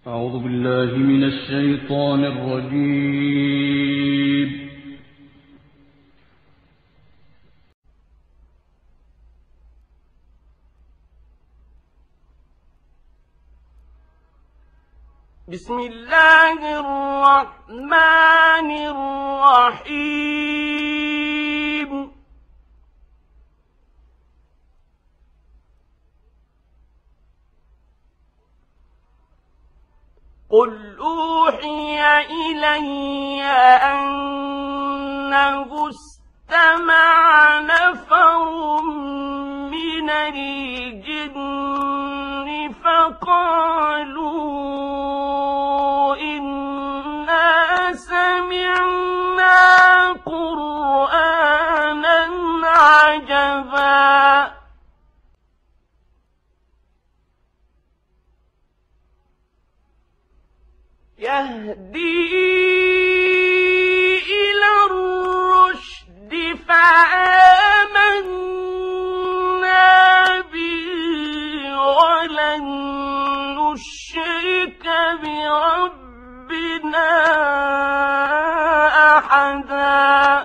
أعوذ بالله من الشيطان الرجيم. بسم الله الرحمن الرحيم. قل أوحي إلي أنه استمع نفر من الجن فقالوا إنا سمعنا قرآنا عجبا يهدي إلى الرشد فآمنا به ولن نشرك بربنا أحدا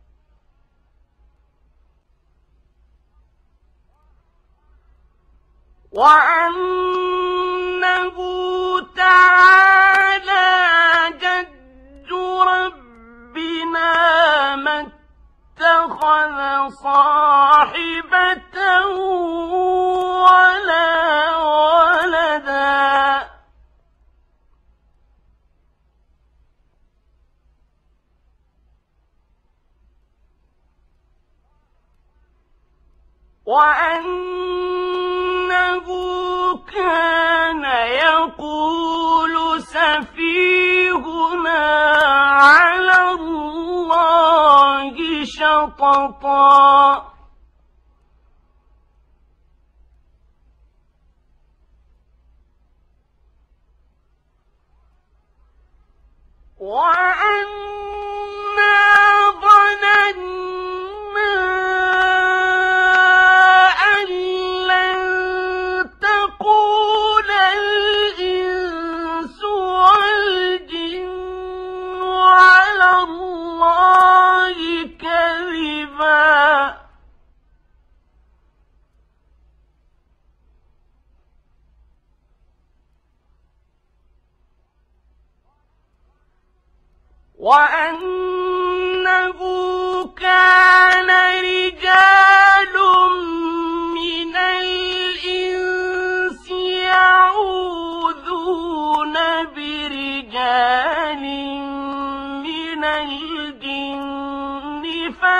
وأنه تعالى جد ربنا ما اتخذ صاحبة ولا ولدا وأنه كان يقول سفيهنا على الله شططا وأنا ظننا أن لن تقول الإنس والجن على الله كذبا وأنه كان رجال من الإنس يعوذون برجال من الجن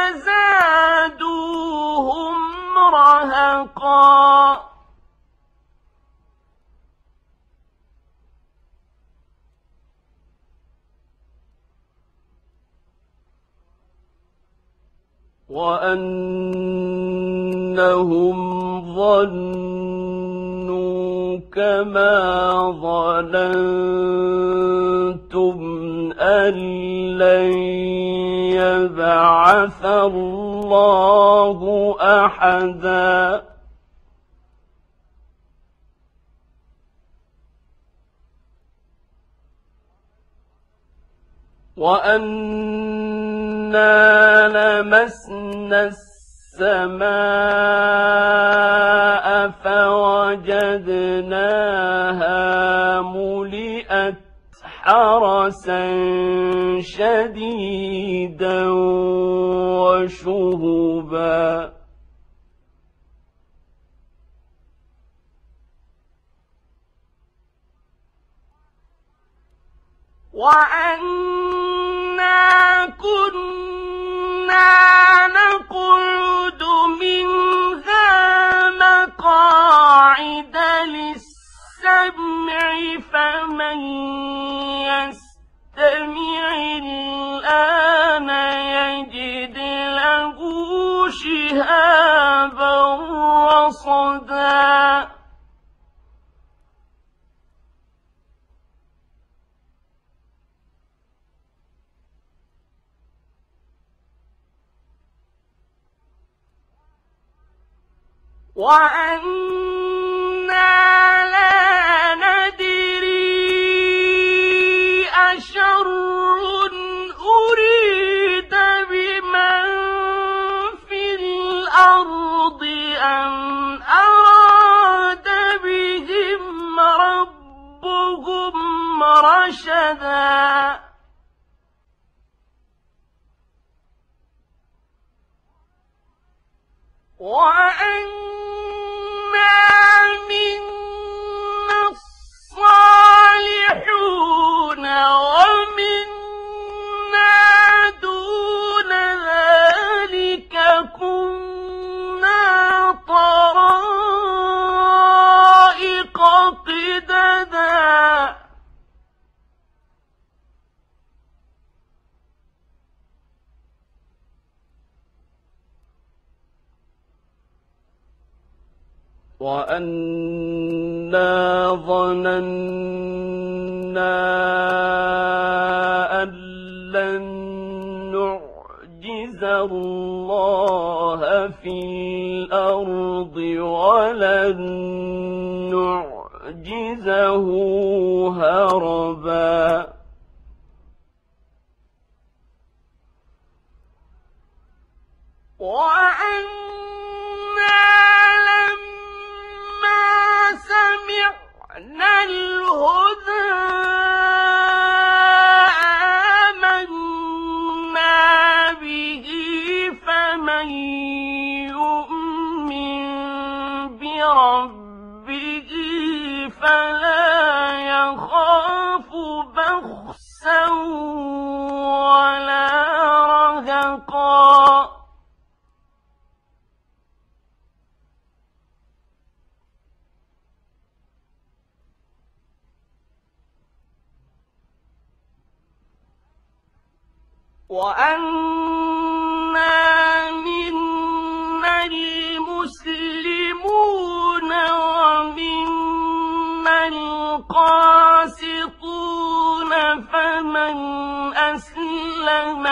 فزادوهم رهقا وأنهم ظنوا كما ظننتم أن لن يبعث الله أحدا وأنا لمسنا السماء فوجدناها ملئت حرسا شديدا وشهبا وأنا كنا نقعد منها مقاعد للسمع فمن يستمع الآن يجد له شهابا رصدا وأنا لا ندري رشدا وأنا منا الصالحون ومنا دون ذلك كنا طرائق قددا وأنا ظننا أن لن نعجز الله في الأرض ولن نعجزه هربا سمعنا الهدى آمنا به فمن يؤمن بربه فلا يخاف بخسا ولا رهقا وأنا منا المسلمون ومنا القاسطون فمن أسلم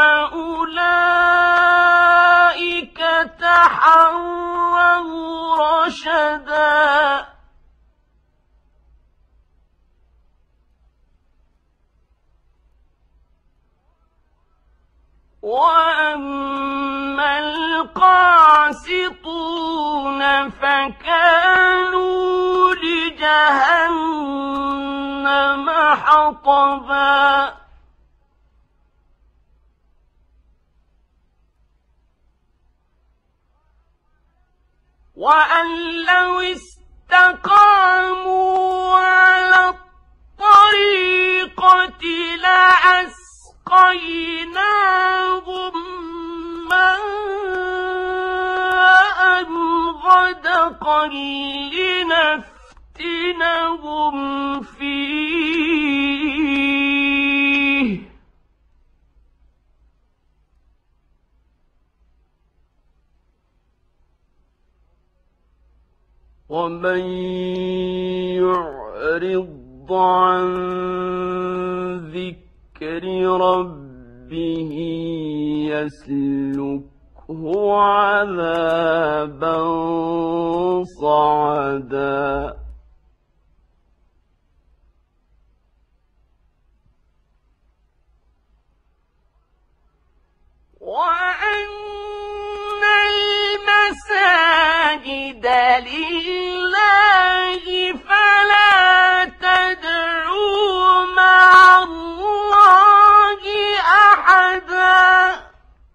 فأولئك تحروا رشدا وأما القاسطون فكانوا لجهنم حطبا وأن لو استقاموا على الطريقة لأسقيناهم ماء غدقا لنفتنهم فيه ومن يعرض عن ذكر ربه يسلكه عذابا صعدا وأن المساجد لله فلا تدعوا مع الله أحدا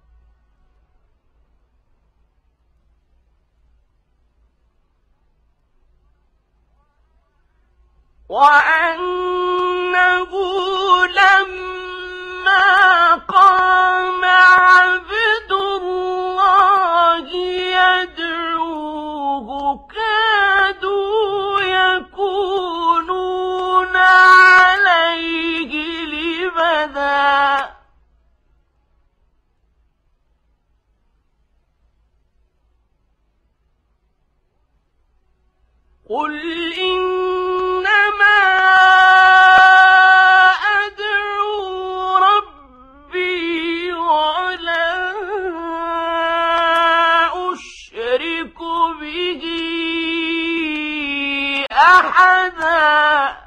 وأنه لما قام عبد الله يدعوه كادوا يكونون عليه لبدا قل إنما أدعو ربي ولا أشرك به أحدا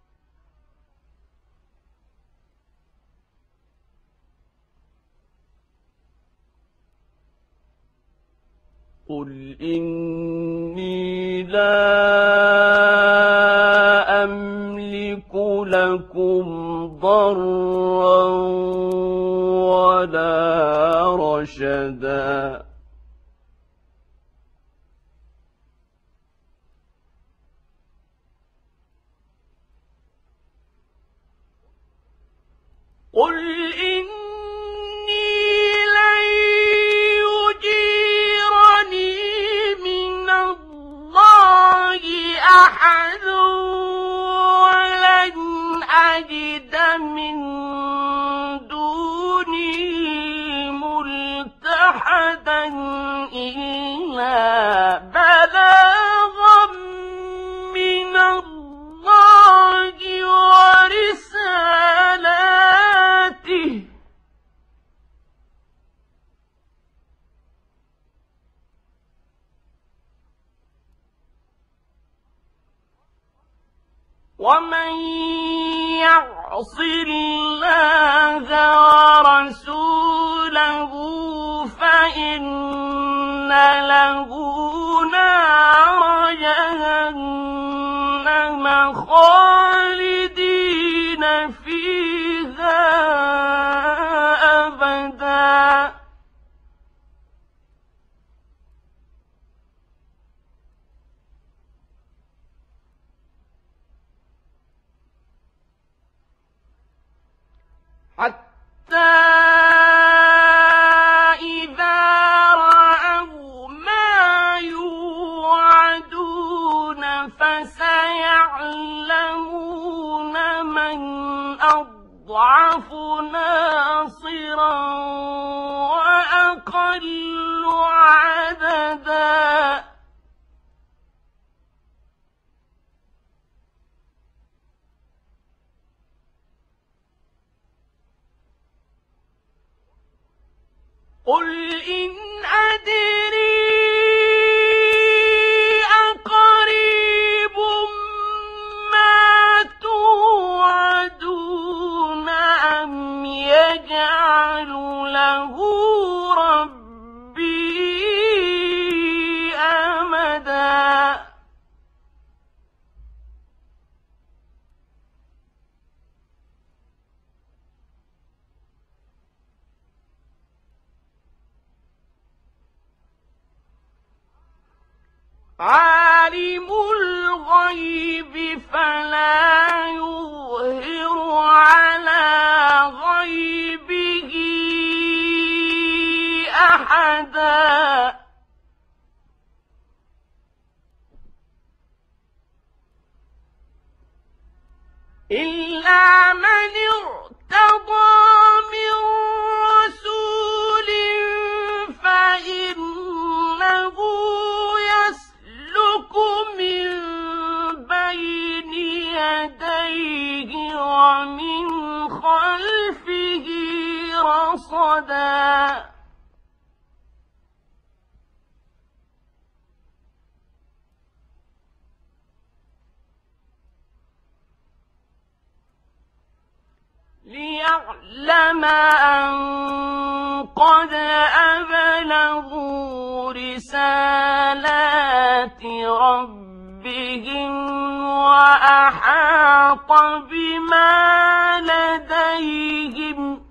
قل إني لا أملك لكم ضرا ولا رشدا قل إني لن يجيرني من الله أحد ولن أجد من دونه ملتحدا إلا بلاغا من الله ورسالاته ومن يعص الله ورسوله فإن له نار جهنم خالدين فيها أبدا حتى إذا رأوا ما يوعدون فسيعلمون من أضعف ناصرا وأقل عددا قل إن أدري أقريب ما توعدون أم يجعل له ربي أمدا عالم الغيب فلا يظهر على غيبه أحدا إلا من ارتضى من رسول فإنه يسلك من بين يديه ومن خلفه رصدا ليعلم أن قد أبلغوا رسالات ربهم وأحاط بما لديهم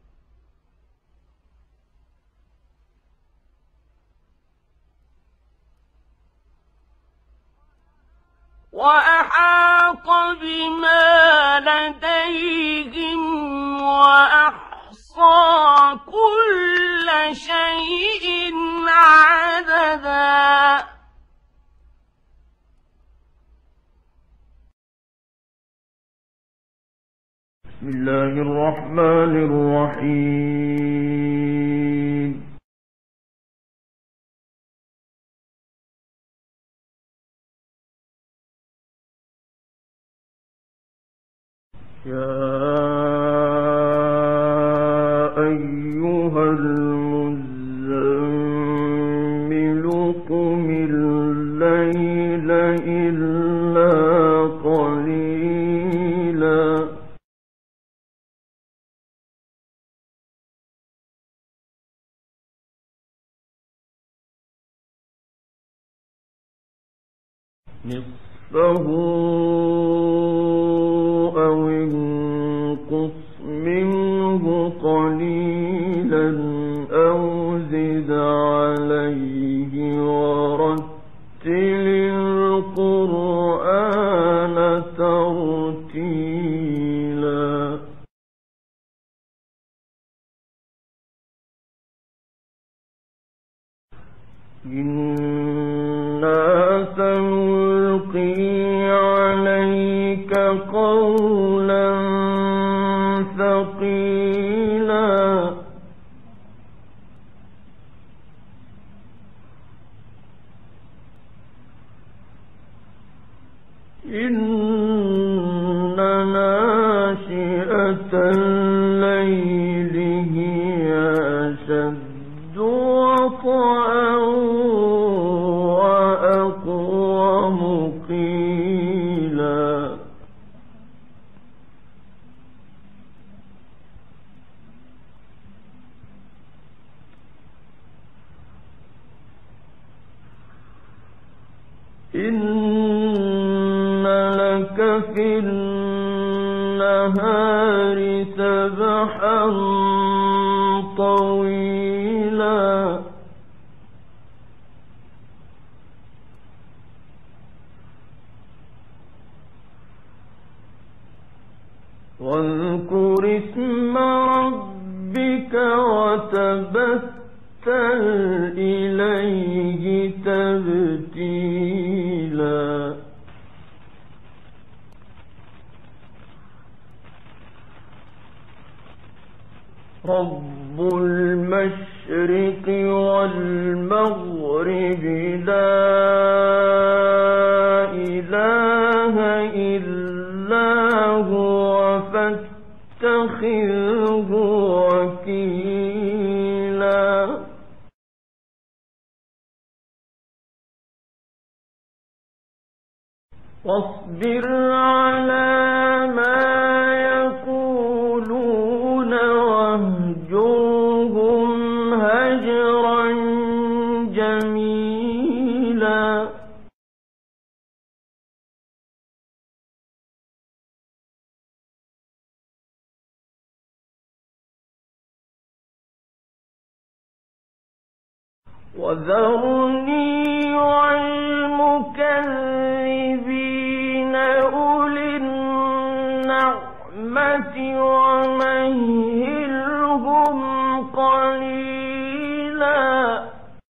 وأحصى كل شيء عددا بسم الله الرحمن الرحيم يا أيها المزمل قم الليل إلا قليلا نصفه أو انقص إنا سنلقي عليك قولا ثقيلا إن ناشئة الليل هي أشد وطئا وأقوم قيلا إن لك في النهار سبحا طويلا واذكر اسم ربك وتبتل إليه تبتيلا رب المشرق والمغرب لا إله إلا هو فاتخذه وكيلا واصبر على ما يقولون واهجرهم هجرا جميلا وذرني والمكذبين أولي النعمة ومهلهم قليلا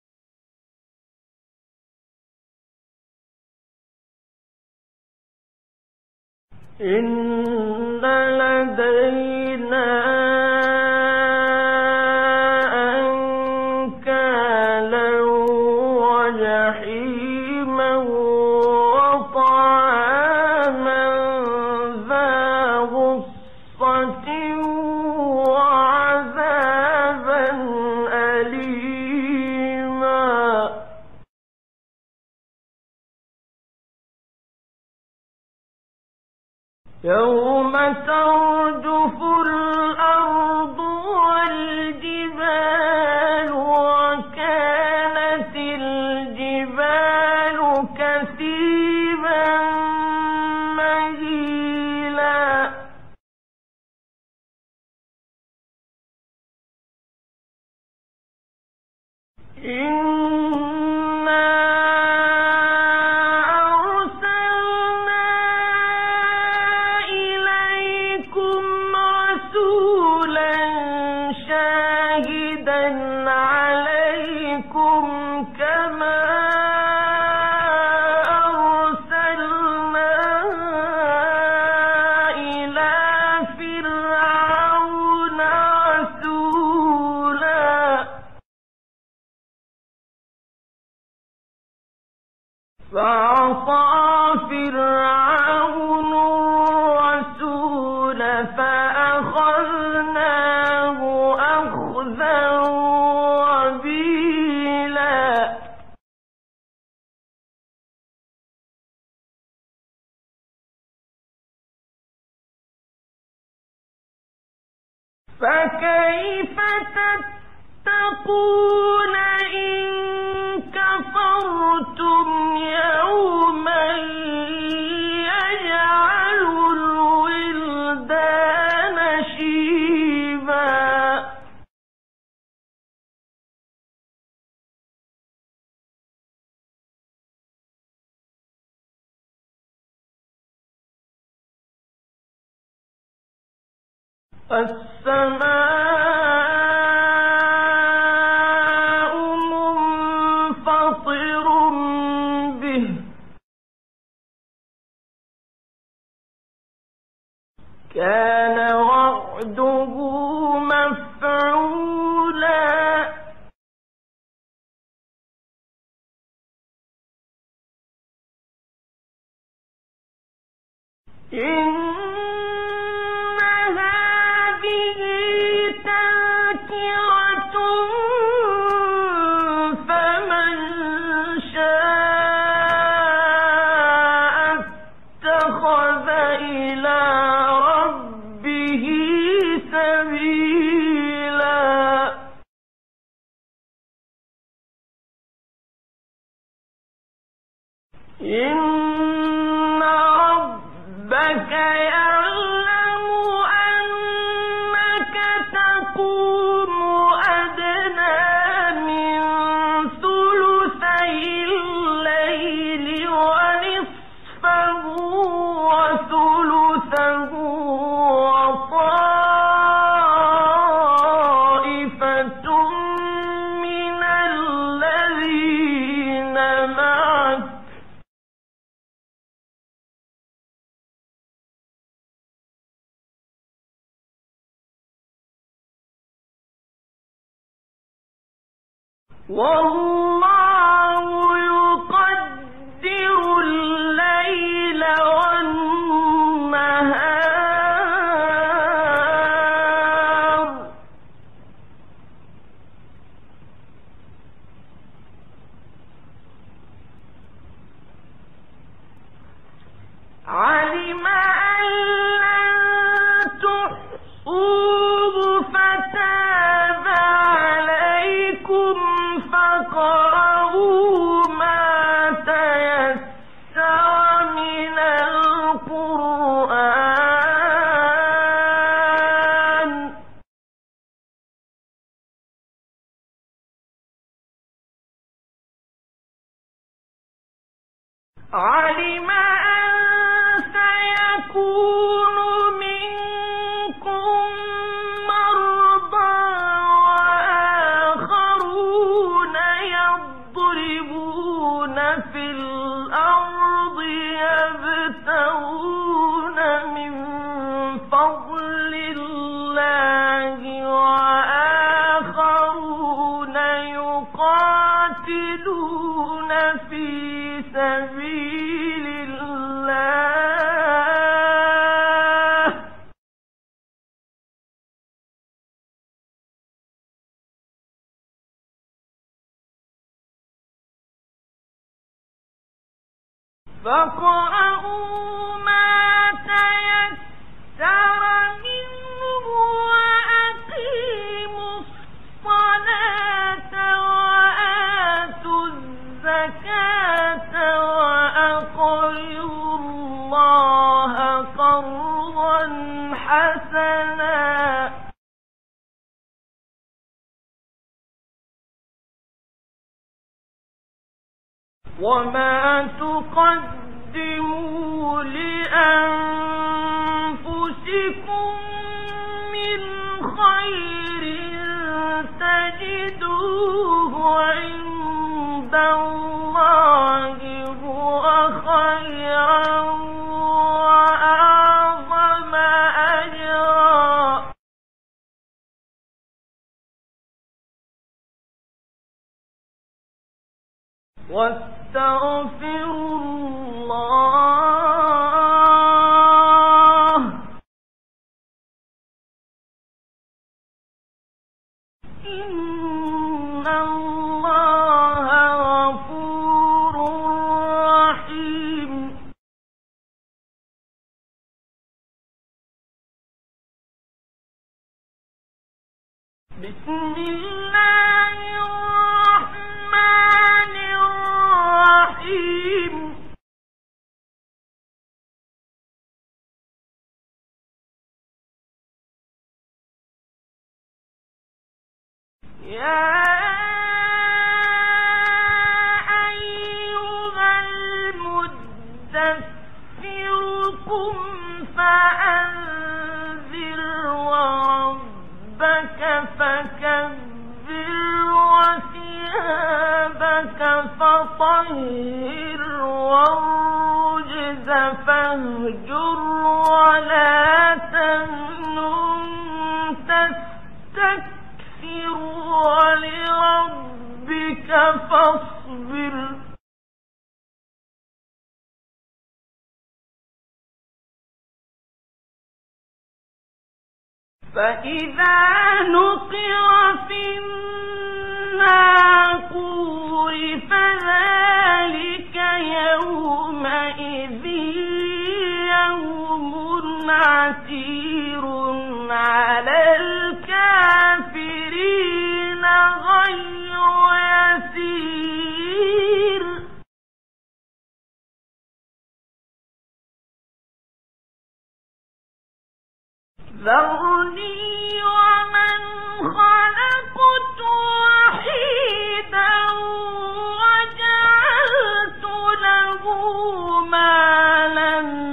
إن لدينا أنكالا وجحيما وطعاما ذا غصة وعذابا أليما يوم ترجف الأرض والجبال وكانت الجبال كثيبا مهيلا فعصى فرعون الرسول فأخذناه أخذا وبيلا فكيف تتقون إن كفرتم يوما يجعل الولدان شيبا السماء منفطر كان وعده مفعولا إن هذه تذكرة فمن شاء اتخذ إلى ربه سبيلا إن ربك يعلم أنك تقوم أدنى من ثلثي الليل ونصفه وثلثه وطائفة من الذين معك والله يقدر الليل والنهار علم أن لن تحصوه فتاب عليكم فاقرؤوا ما تيسر من القرآن علم أن سيكون منكم مرضى وآخرون يضربون في الأرض يبتغون من فضل الله وآخرون يقاتلون في سبيل الله فاقرؤوا ما تيسر منه وأقيموا الصلاة وآتوا الزكاة وأقرضوا الله قرضا حسنا وما تقدموا لأنفسكم من خير تجدوه عند الله هو خيرا وأعظم أجرا واستغفروا الله إن الله غفور رحيم بسم الله الرحمن الرحيم يا أيها المدثر قم فأنذر وربك فكبر وثيابك فطهر والرجز فاهجر ولا فإذا نقر في الناقور فذلك يومئذ يوم عسير على الكافرين غير يسير. ذرني ومن خلقت وحيدا وجعلت له مالا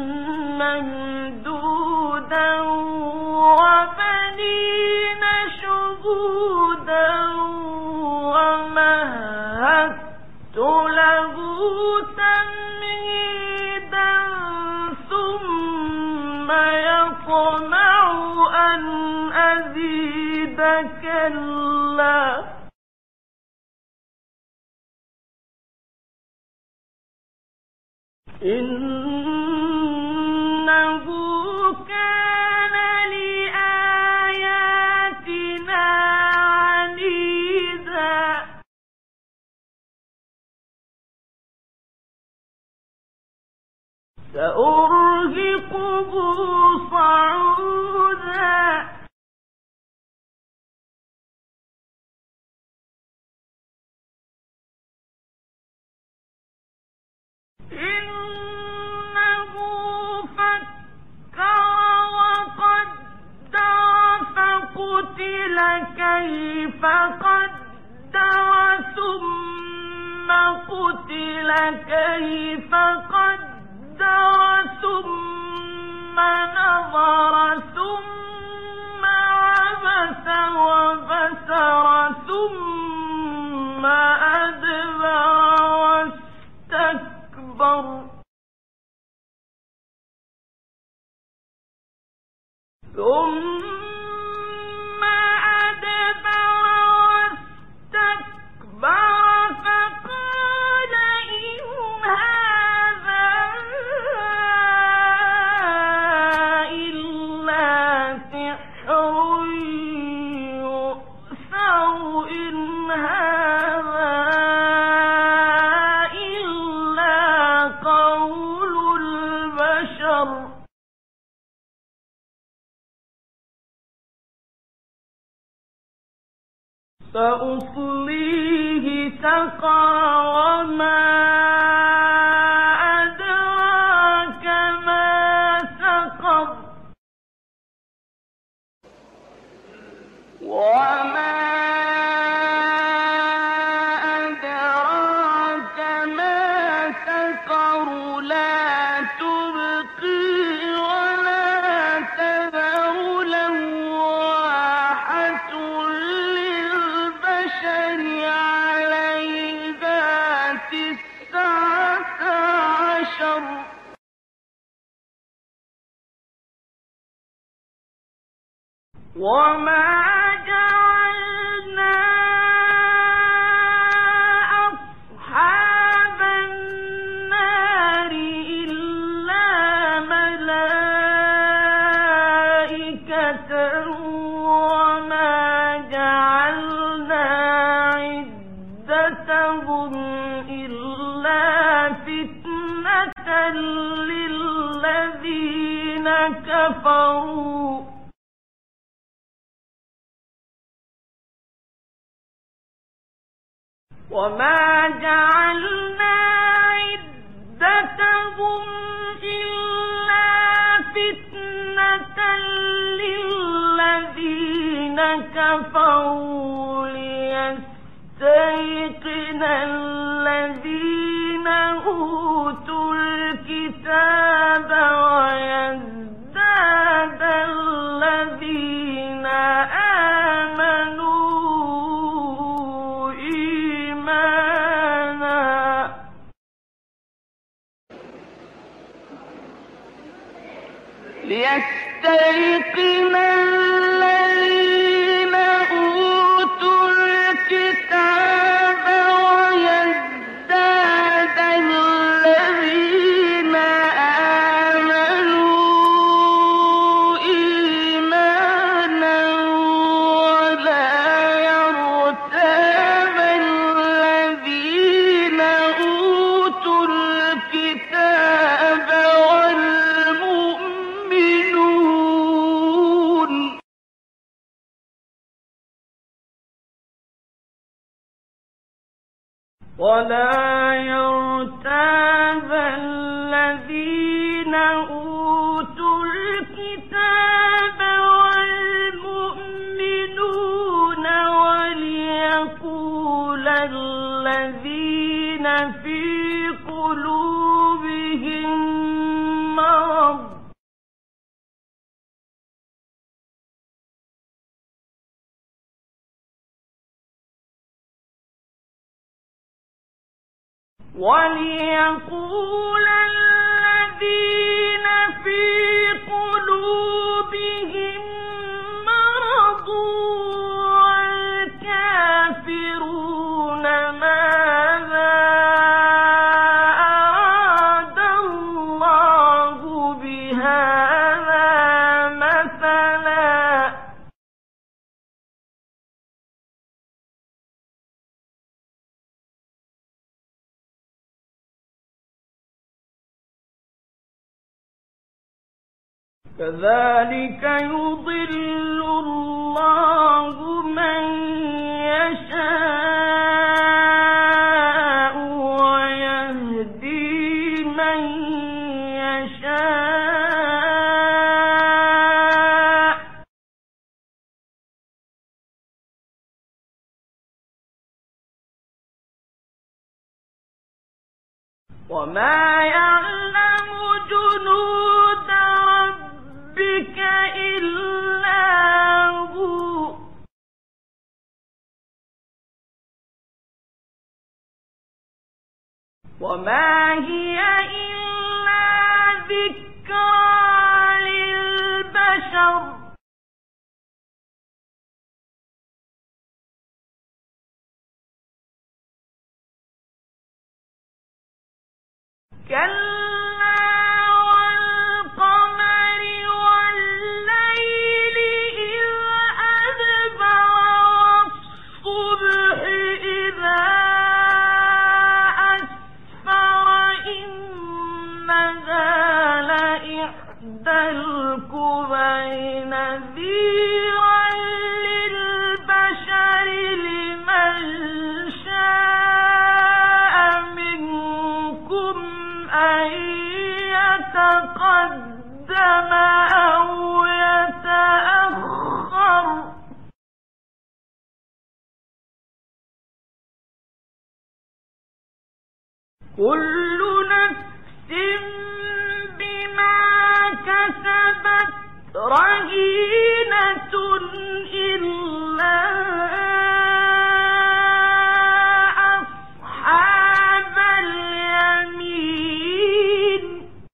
ممدودا وبنين شهودا ومهدت له تمهيدا ثم يطمع أن أزيد كلا إنه كان لآياتنا عنيدا. سأرهقه صعودا إنه فكر وقدر فقتل كيف قدر ثم قتل كيف قدر ثم نظر ثم عبس وبسر ثم أدبر واستكبر ثم أدبر واستكبر فقال إن هذا إلا سحر يؤثر إن هذا إلا قول البشر. سأصليه سقر وما أدراك ما سقر وما أدراك ما سقر لا تبقي ولا تذر لواحة للبشر عليها 19. وما جعلنا أصحاب النار إلا ملائكة وما جعلنا عدتهم إلا فتنة للذين كفروا وما جعلنا عدتهم إلا فتنة للذين كفروا ليستيقن الذين أوتوا الكتاب ويزداد الذين آمنوا ليستيقن الذين أوتوا الكتاب ويزداد الذين آمنوا إيمانا ولا يرتاب الذين أوتوا الكتاب والمؤمنون وليقول الذين في قلوبهم مرض وليقول الذين في قلوبهم مرض والكافرون ماذا أراد الله بهذا مثلا كذلك يضل الله من يشاء ويهدي من يشاء وما يعلم جنود ربك إلا هو وما هي إلا ذكرى للبشر كلا والقمر والليل إذ أدبر والصبح إذا أسفر إنها لإحدى الكبر نذيرا للبشر لمن شاء منكم أن يتقدم أو يتأخر كل نفس بما كسبت رهينة إلا أصحاب اليمين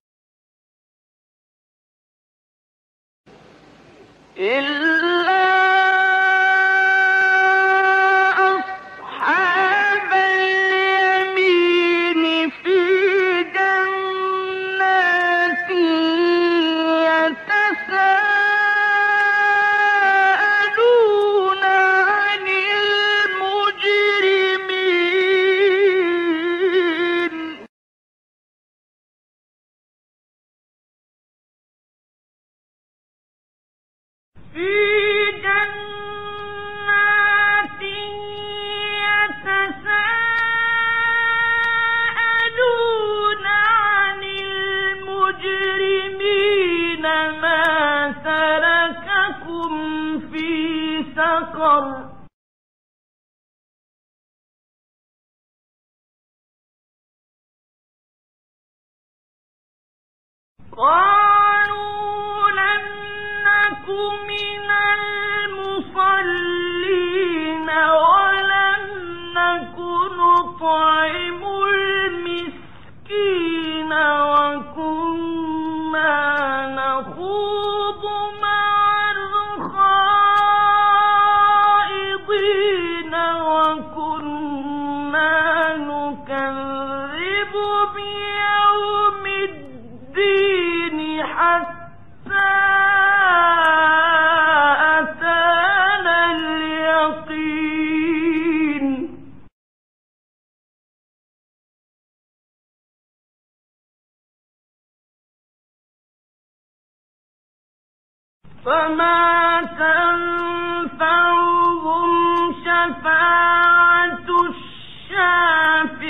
إلا أصحاب اليمين في جنات يتساءلون عن المجرمين في جنات يتساءلون عن المجرمين ما سلككم في سقر قالوا لم نك من المصلين ولم نك نطعم المسكين وكنا نخوض مع الخائضين وكنا نكذب بيوم الدين حتى أتانا اليقين فما تنفعهم شفاعة الشافعين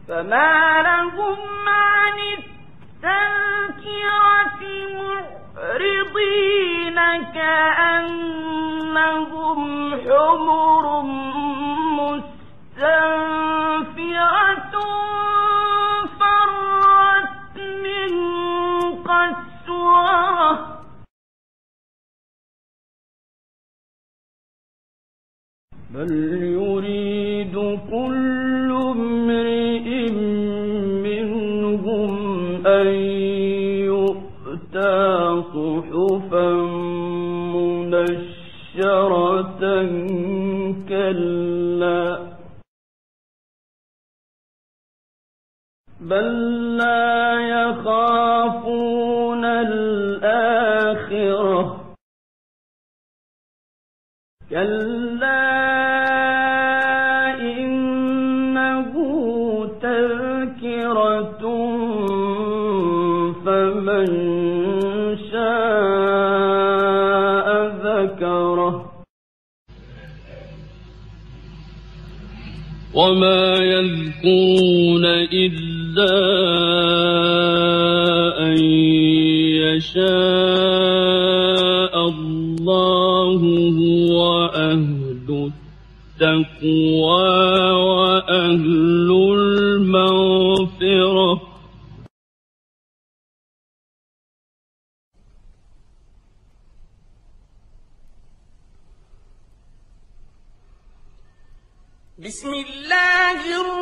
فما لهم عن التذكرة معرضين كأنهم حمر مستنفرة فرت من قسورة بل يريد كل امرئ منهم أن يؤتى صحفا منشرة كلا بل لا يخافون الآخرة كلا إنه تذكرة فمن شاء ذكره وما يذكرون إلا أن يشاء الله هو أهل التقوى وأهل المغفرة بسم الله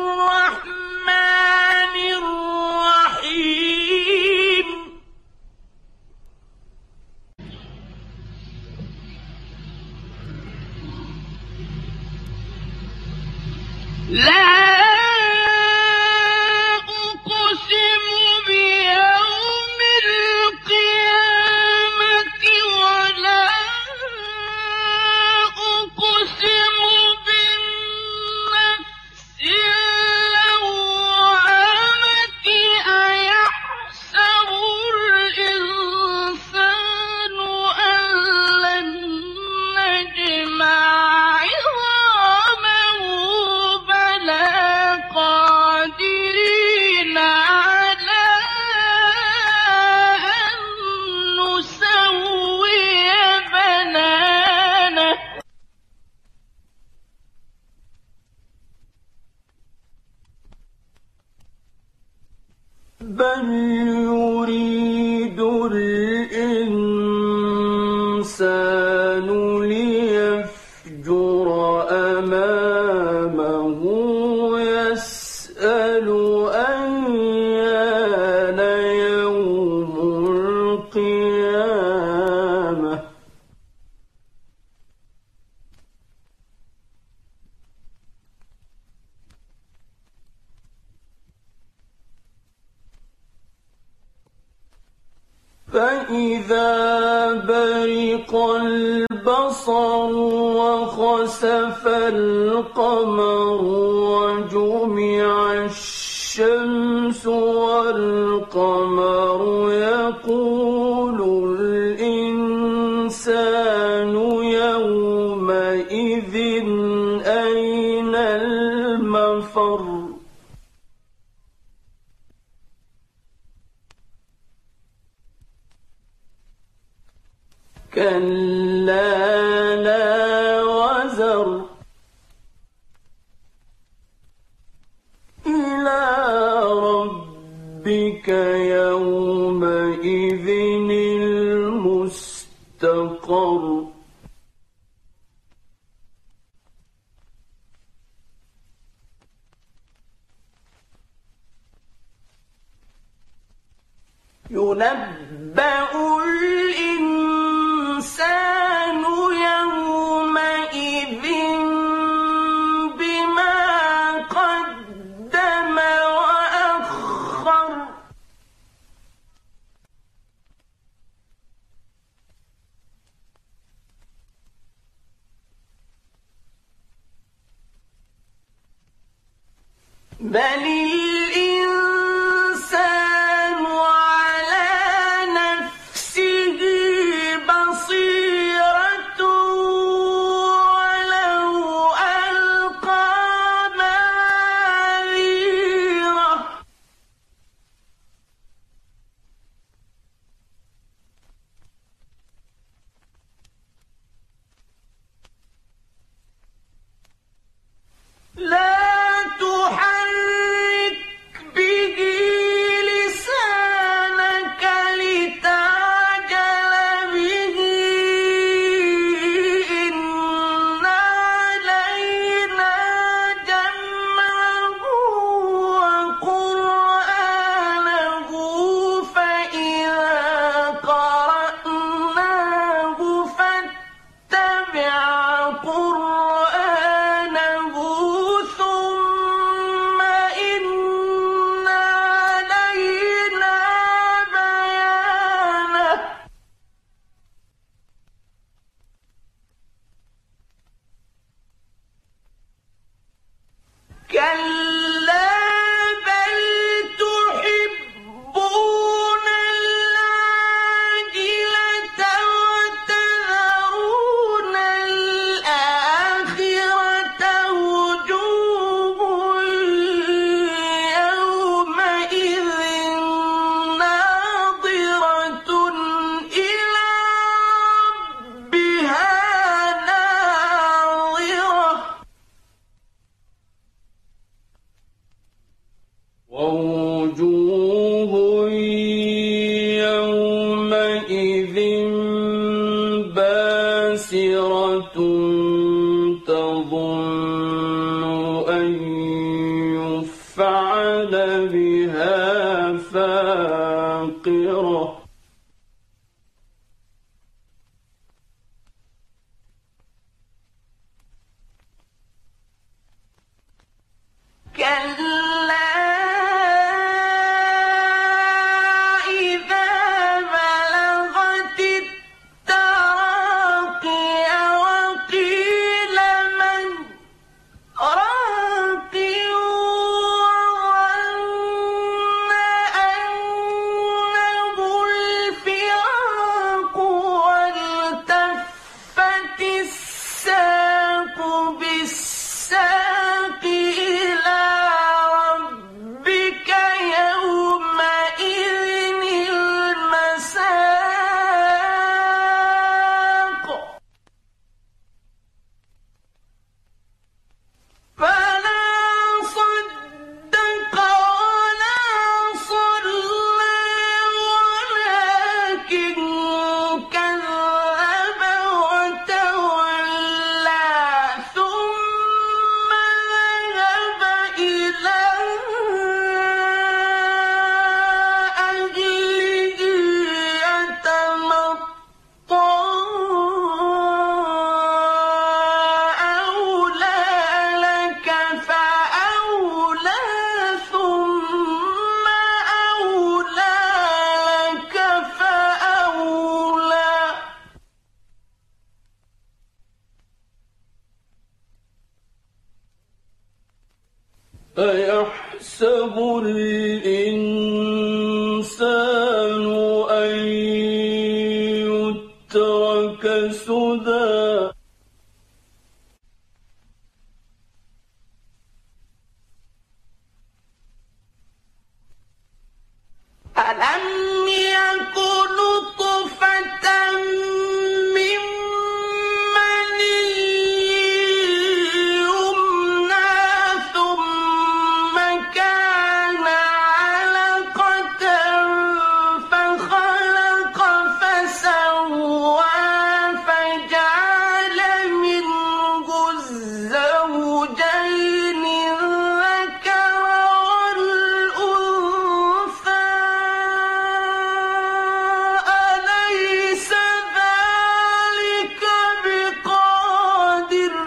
الرحمن الرحيم لا أقسم بيوم القيامة ولا أقسم بالنفس اللوامة أيحسب الإنسان أن لن نجمع عظامه بلى قادرين على أن نسوي بنانه بل يريد الإنسان ليفجر أمامه يسأل أيان يوم القيامة فإذا برق البصر وخسف القمر وجمع الشمس والقمر يقول الإنسان يومئذ أين المفر كلا لا وزر إلى ربك يومئذ المستقر ينبأ الإنسان يومئذ بما قدم وأخر بل الإنسان على نفسه بصيرة ولو ألقى معاذيره كلا إذا بلغت التراقي وقيل من راق وظن أنه الفراق والتفت الساق بالساق إلى ربك يومئذ المساق فلا صدق ولا صلى ولكن كذب وتولى ثم ذهب إلى أهله يتمطى أولى لك فأولى ثم أولى لك فأولى أيحسب الإنسان أن يترك سدى ألم يكن نطفة من مني يمنى ثم كان علقة فخلق فسوى فجعل منه الزوجين الذكر والأنثى أليس ذلك بقادر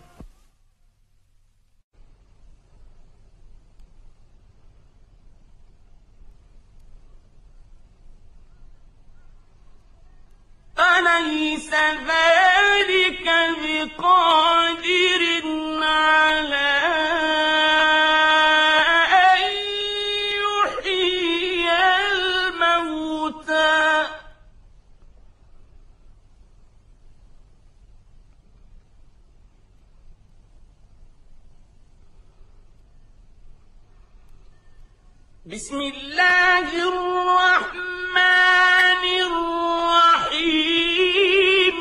أليس ذلك بقادر على أن يحيي الموتى بسم الله الرحمن الرحيم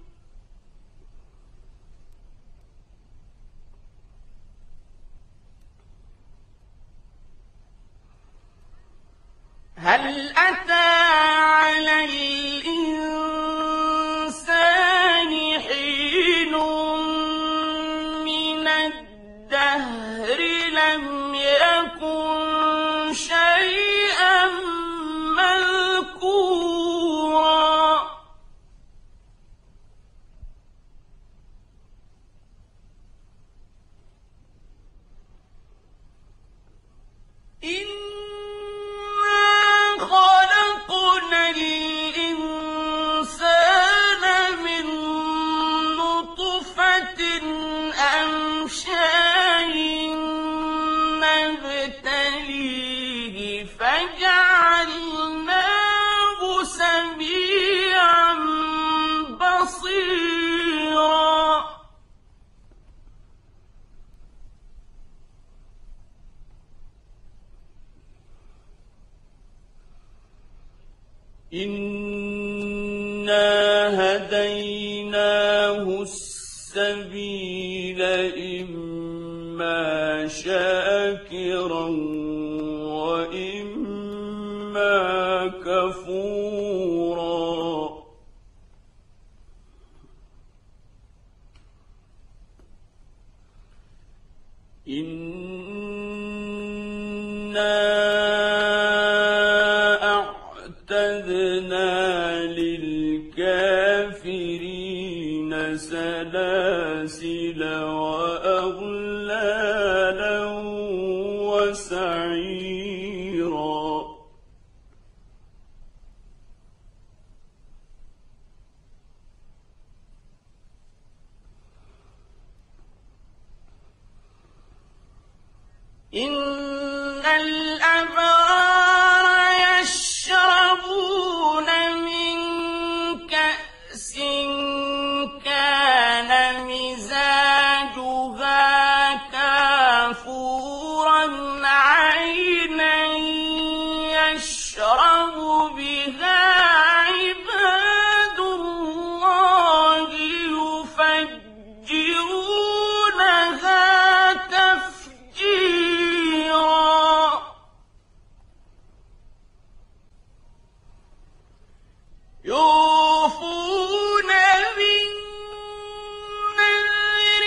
هل أتى على الإنسان حين من الدهر لم يكن شيئا مذكورا إنا خلقنا الإنسان من نطفة أمشاج نبتليه فجعلناه سميعا بصيرا إنا هديناه السبيل إما شاكرا وإما كفورا إنا أعتدنا للكافرين سلاسل وأغلالا إن الأبرار يشربون من كأس كان مزاجها كافورا عينا يشرب بها عباد الله يفجرونها تفجيرا يوفون بالنذر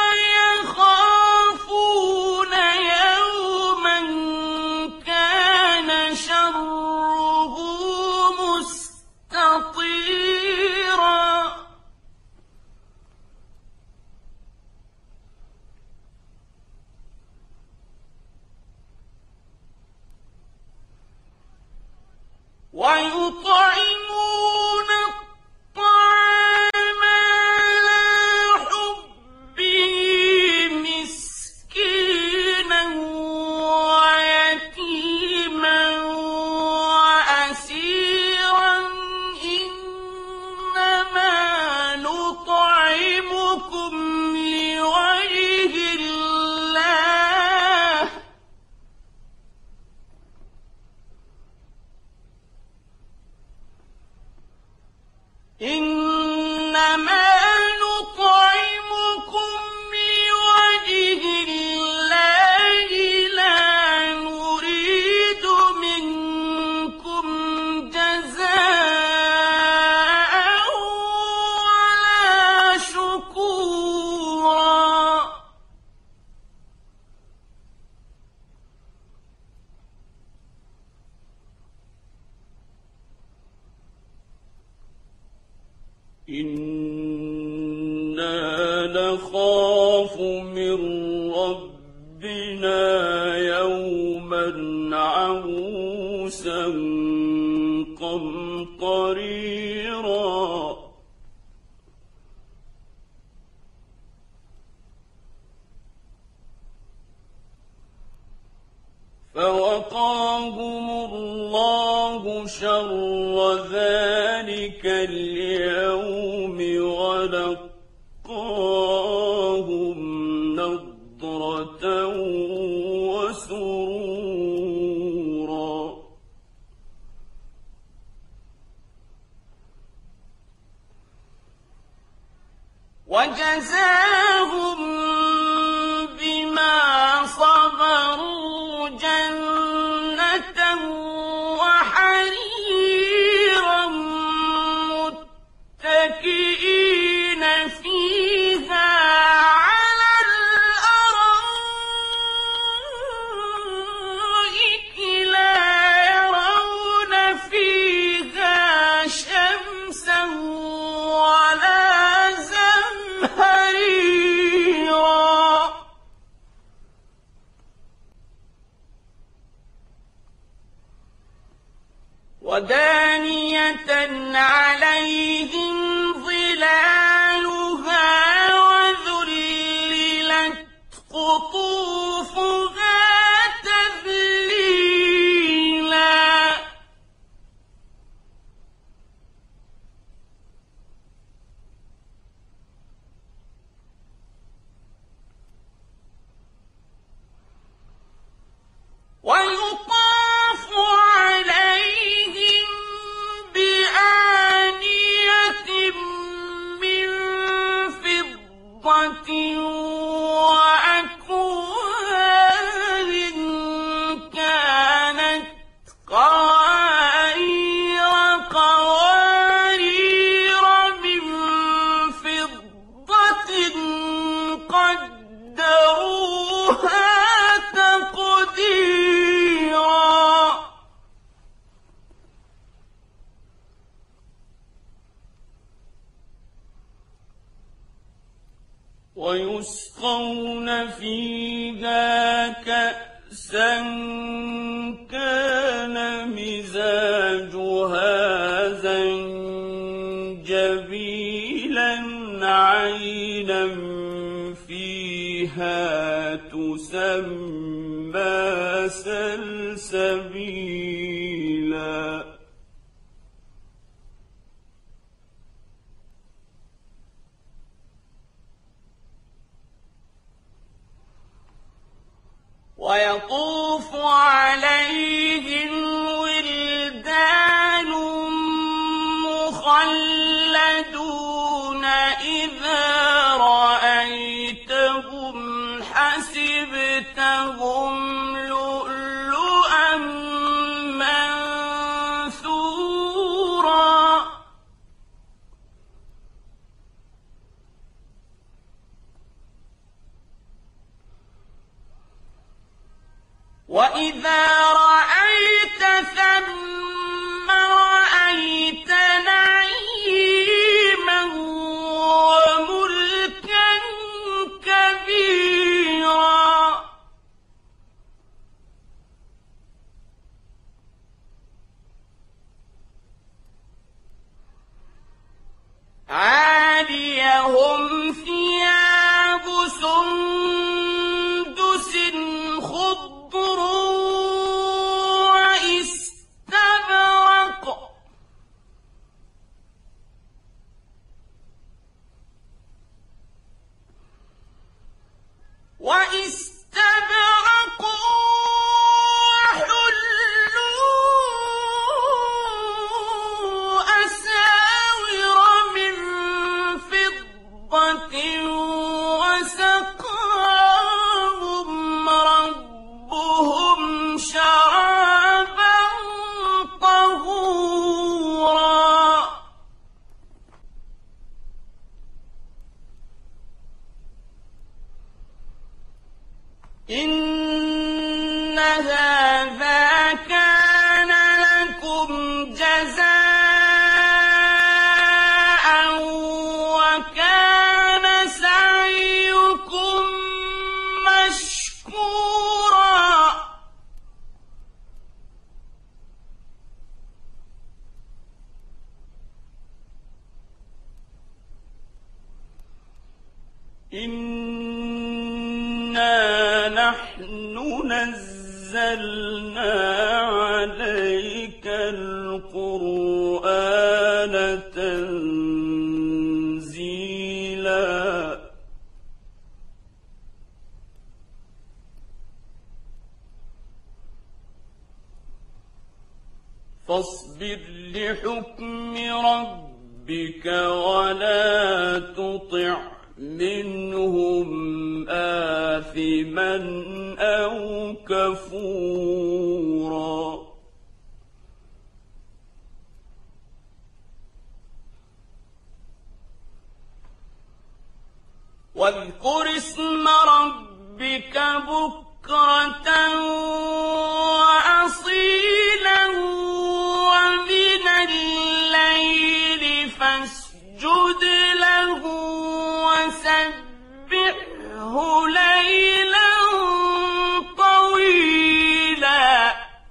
ويخافون يوما كان شره مستطيرا ويطعمون الطعام على حبه مسكينا ويتيما وأسيرا إنما نطعمكم لوجه الله إنما نطعمكم لوجه الله لا نريد منكم جزاء ولا شكورا إنا نخاف من ربنا يوما عبوسا قمطريرا فوقاهم الله شر ذلك اليوم ولقاهم نضرة وسرورا وجزاهم بما صبروا جنة وحريرا متكئين فيها على الأرائك لا يرون فيها شمسا ولا زمهريرا ودانية عليهم ظلالها وذللت قطوفها تذليلا ويطاف عليهم بآنية من فضة وأكواب كانت قوارير من فضة قدروها تقديرا ويسقون فيها كأسا كان مزاجها زنجبيلا عينا فيها تسمى سلسبيلا ويطوف عليهم ولدان مخلدون إذا رأيتهم حسبتهم لؤلؤا منثورا وإذا رأيت ثم رأيت نعيما وملكا كبيرا عاليهم ثياب سندس خضر واستبرق وحلوا أساور من فضة وسقاهم ربهم شرابا طهورا إن هذا كان لكم جزاء وكان سعيكم مشكورا نحن نزلنا عليك القرآن تنزيلا فاصبر لحكم ربك ولا تطع منهم آثما أو كفورا واذكر اسم ربك بكرة وأصيلا ومن الليل فاسجد له وسبحه ليلا طويلا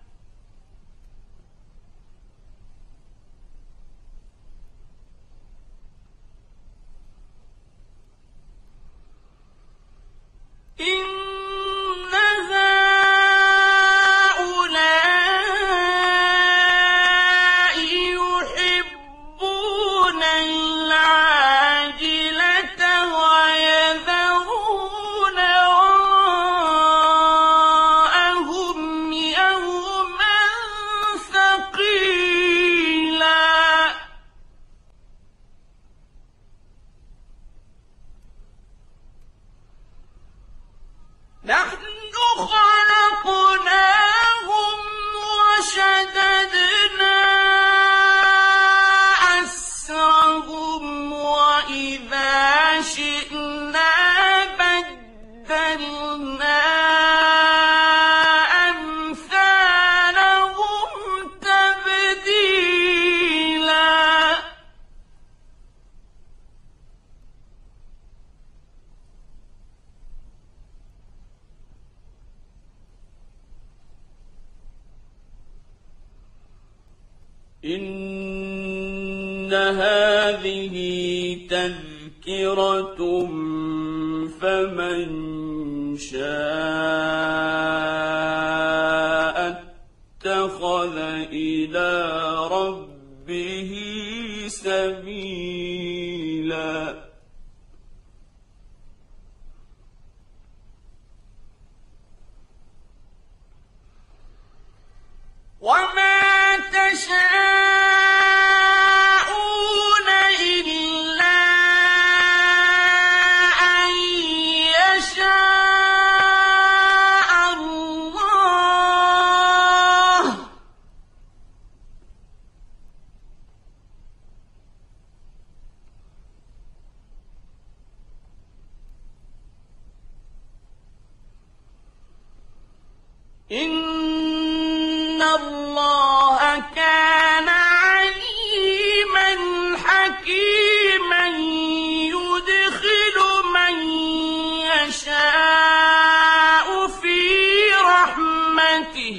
إن هؤلاء يحبون العاجلة ويذرون وراءهم يوما ثقيلا نحن خلقناهم وشددنا أسرهم وإذا شئنا بدلنا أمثالهم تبديلا إن هذه تذكرة فمن شاء اتخذ إلى ربه سبيلا وما تشاءون إلا أن يشاء الله إن الله كان عليما حكيما يدخل من يشاء في رحمته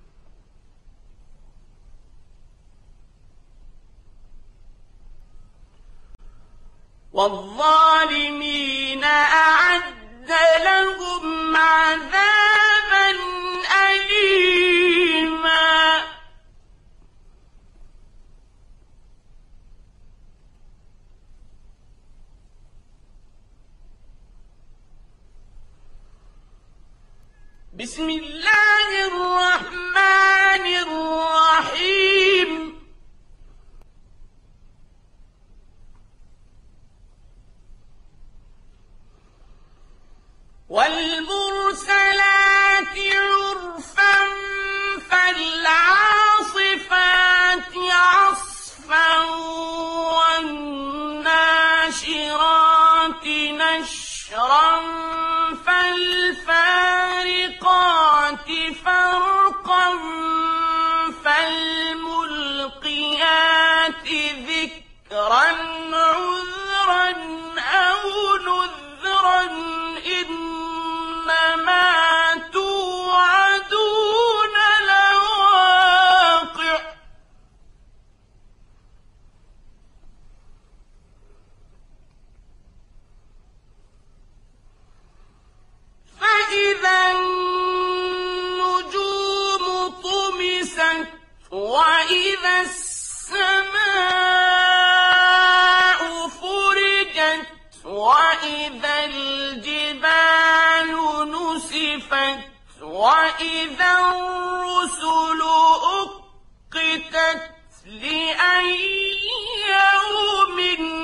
والظالمين أعد لهم عذابا أليما بسم الله الرحمن الرحيم والمرسلات عرفا فالعاصفات عصفا والناشرات نشرا فالفارقات فرقا فالملقيات ذكرا عذرا أو نذرا إنما توعدون لواقع فإذا النجوم طمست وإذا السماء فرجت وإذا الجبال نسفت وإذا الرسل أقتت لأي يوم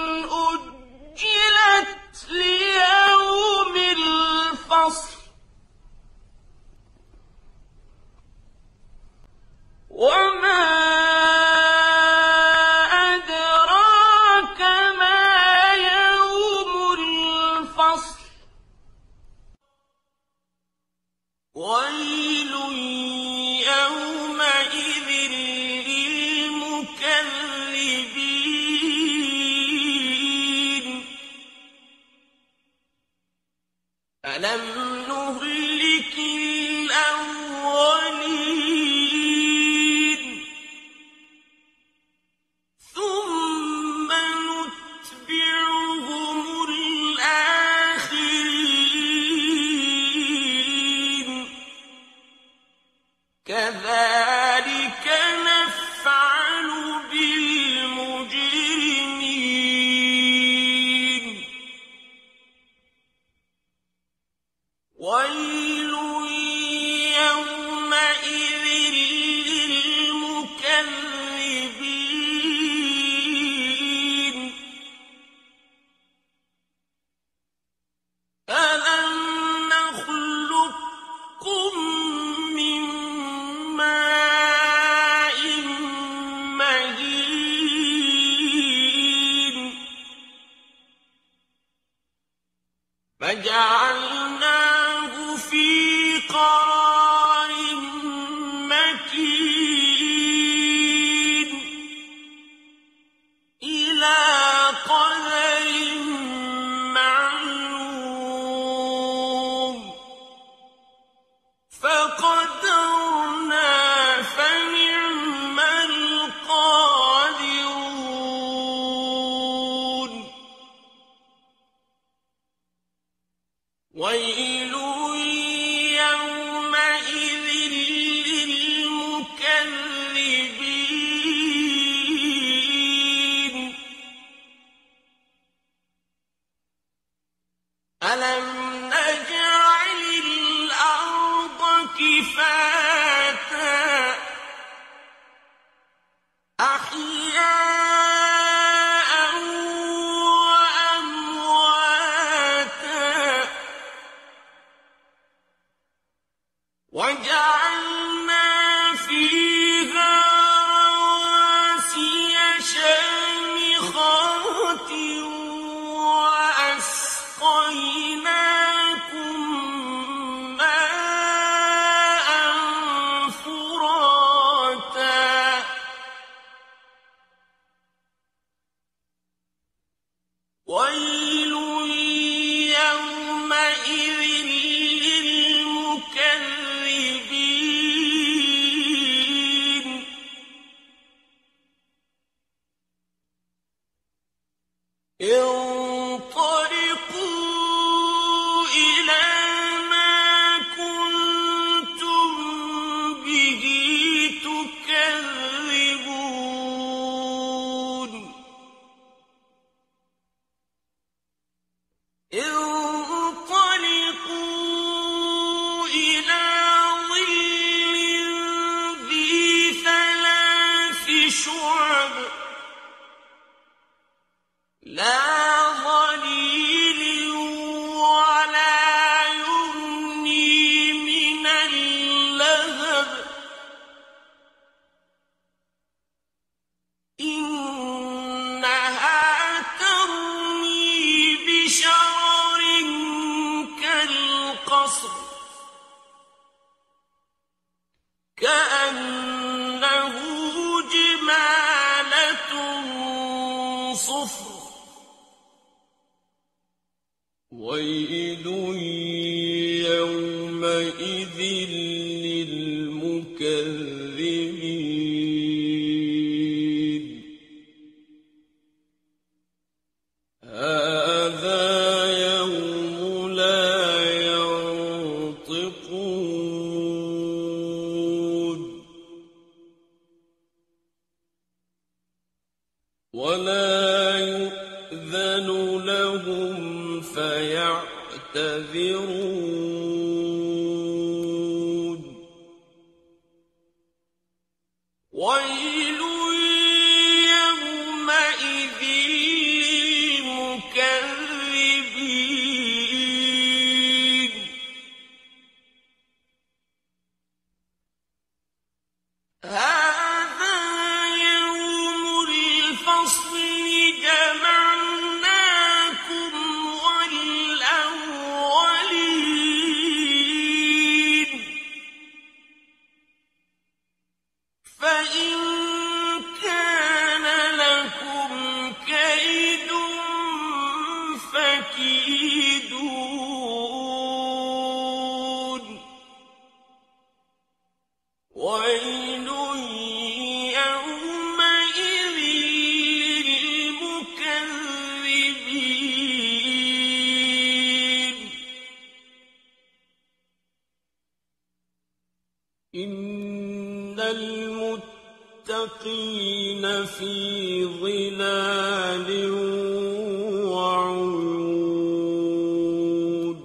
أجلت ليوم الفصل وما أدراك ما يوم الفصل ويل يومئذ للمكذبين ألم نهلك الأولين ثم نتبعهم الآخرين كذلك نفعل بالمجرمين ويل يومئذ كِفَاتًا أَحْيَاءً وَأَمْوَاتًا وَجَعَلْنَا فِيهَا رَوَاسِيَ شَامِخَاتٍ وَأَسْقَيْنَاكُم مَّاءً فُرَاتًا وَيْلٌ يَوْمَئِذٍ لِّلْمُكَذِّبِينَ انطَلِقُوا إِلَىٰ مَا كُنتُم بِهِ تُكَذِّبُونَ انطَلِقُوا إِلَىٰ ظِلٍّ ذِي ثَلَاثِ شُعَبٍ لَّا ظَلِيلٍ وَلَا يُغْنِي مِنَ اللَّهَبِ إِنَّهَا تَرْمِي بِشَرَرٍ كَالْقَصْرِ كَأَنَّهُ جِمَالَتٌ صُفْرٌ وَيْلٌ يَوْمَئِذٍ لِّلْمُكَذِّبِينَ هَٰذَا يَوْمُ لَا يَنطِقُونَ وَلَا يُؤْذَنُ لَهُمْ فَيَعْتَذِرُونَ وَيْلٌ يَوْمَئِذٍ لِّلْمُكَذِّبِينَ هَٰذَا يَوْمُ الْفَصْلِ جَمَعْنَاكُمْ وَالْأَوَّلِينَ فَإِن كَانَ لَكُمْ كَيْدٌ فَكِيدُونِ وَيْلٌ يَوْمَئِذٍ لِّلْمُكَذِّبِينَ إِنَّ الْمُتَّقِينَ فِي ظِلَالٍ وَعُيُونٍ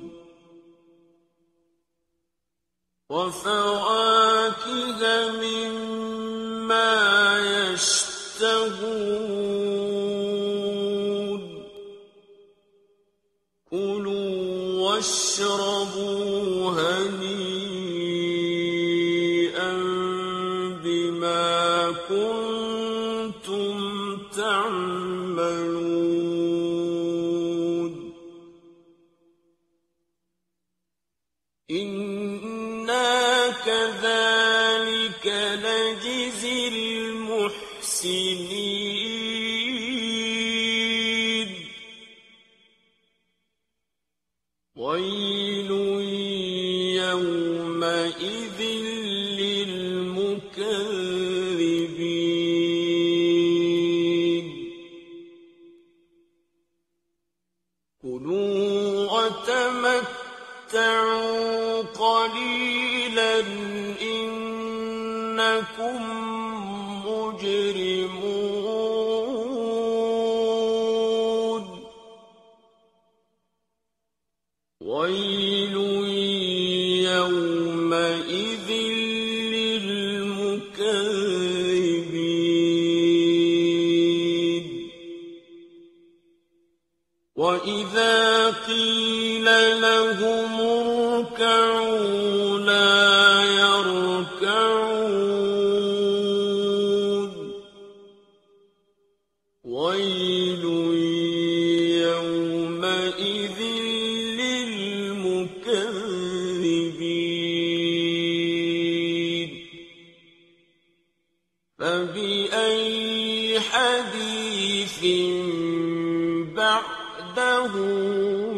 وَفَوَاكِهَ مِمَّا يَشْتَهُونَ كُلُوا وَاشْرَبُوا هَنِيئًا بِمَا كُنتُمْ تَعْمَلُونَ إِنَّا كَذَٰلِكَ نَجْزِي الْمُحْسِنِينَ وَيْلٌ يَوْمَئِذٍ لِّلْمُكَذِّبِينَ كُلُوا وَتَمَتَّعُوا قَلِيلًا إِنَّكُم مُّجْرِمُونَ وَيْلٌ يَوْمَئِذٍ يومئذ للمكذبين وإذا قيل لهم اركعوا لا يركعون ويل يومئذ للمكذبين فبأي حديث بعده